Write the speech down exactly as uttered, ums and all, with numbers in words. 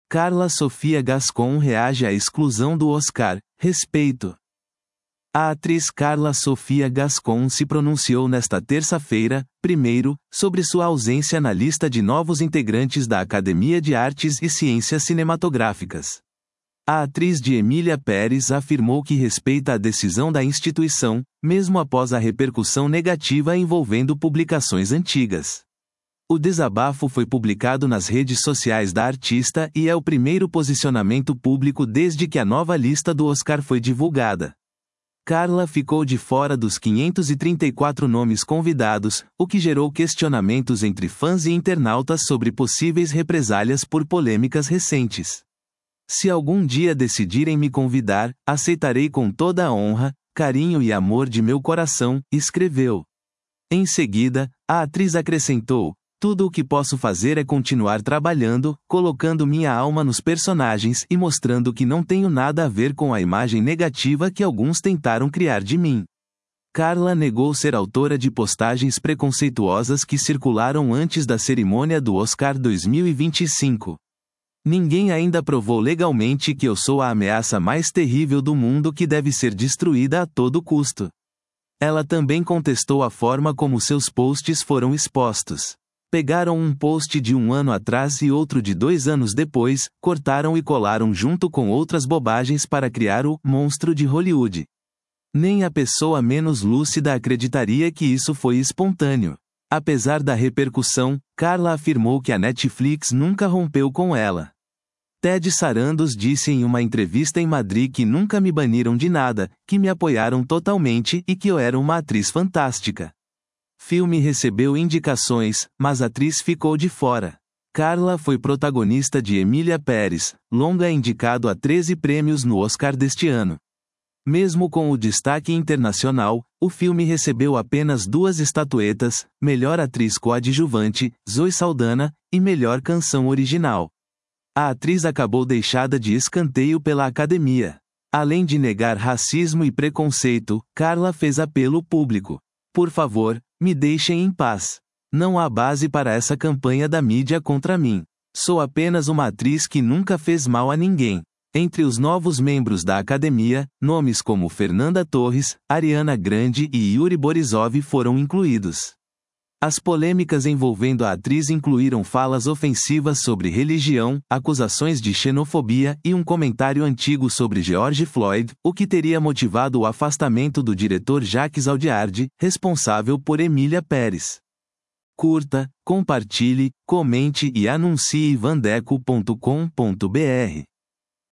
Carla Sofia Gascon reage à exclusão do Oscar. Respeito. A atriz Carla Sofia Gascon se pronunciou nesta terça-feira, primeiro, sobre sua ausência na lista de novos integrantes da Academia de Artes e Ciências Cinematográficas. A atriz de Emília Pérez afirmou que respeita a decisão da instituição, mesmo após a repercussão negativa envolvendo publicações antigas. O desabafo foi publicado nas redes sociais da artista e é o primeiro posicionamento público desde que a nova lista do Oscar foi divulgada. Carla ficou de fora dos quinhentos e trinta e quatro nomes convidados, o que gerou questionamentos entre fãs e internautas sobre possíveis represálias por polêmicas recentes. Se algum dia decidirem me convidar, aceitarei com toda a honra, carinho e amor de meu coração, escreveu. Em seguida, a atriz acrescentou: tudo o que posso fazer é continuar trabalhando, colocando minha alma nos personagens e mostrando que não tenho nada a ver com a imagem negativa que alguns tentaram criar de mim. Carla negou ser autora de postagens preconceituosas que circularam antes da cerimônia do Oscar dois mil e vinte e cinco. Ninguém ainda provou legalmente que eu sou a ameaça mais terrível do mundo que deve ser destruída a todo custo. Ela também contestou a forma como seus posts foram expostos. Pegaram um post de um ano atrás e outro de dois anos depois, cortaram e colaram junto com outras bobagens para criar o monstro de Hollywood. Nem a pessoa menos lúcida acreditaria que isso foi espontâneo. Apesar da repercussão, Carla afirmou que a Netflix nunca rompeu com ela. Ted Sarandos disse em uma entrevista em Madrid que nunca me baniram de nada, que me apoiaram totalmente e que eu era uma atriz fantástica. Filme recebeu indicações, mas a atriz ficou de fora. Carla foi protagonista de Emília Pérez, longa indicado a treze prêmios no Oscar deste ano. Mesmo com o destaque internacional, o filme recebeu apenas duas estatuetas: Melhor Atriz Coadjuvante, Zoe Saldana, e Melhor Canção Original. A atriz acabou deixada de escanteio pela Academia. Além de negar racismo e preconceito, Carla fez apelo público. Por favor, me deixem em paz. Não há base para essa campanha da mídia contra mim. Sou apenas uma atriz que nunca fez mal a ninguém. Entre os novos membros da Academia, nomes como Fernanda Torres, Ariana Grande e Yuri Borisov foram incluídos. As polêmicas envolvendo a atriz incluíram falas ofensivas sobre religião, acusações de xenofobia e um comentário antigo sobre George Floyd, o que teria motivado o afastamento do diretor Jacques Audiard, responsável por Emília Pérez. Curta, compartilhe, comente e anuncie vandeco ponto com ponto br.